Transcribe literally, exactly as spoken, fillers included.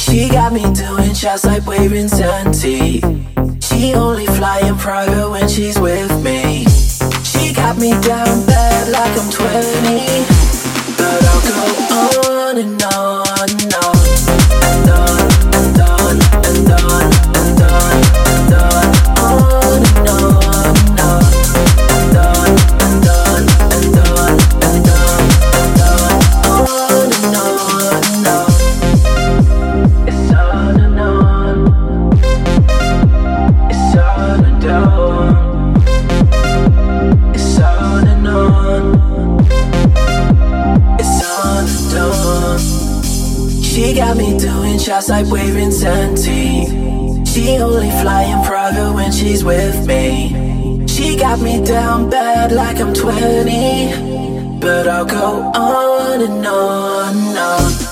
She got me doing shots like waving Santi. She only flying private when she's with me. She got me down bad like I'm twenty. But I'll go on and on and on and on and on and on and on and on, on and on and on and on and on and on and on and on, on and on and on. It's on and on. It's on and on. It's on and on. It's on and on. She got me doing shots like waving Santi. She only flying private when she's with me. She got me down bad like I'm twenty. But I'll go on and on and on.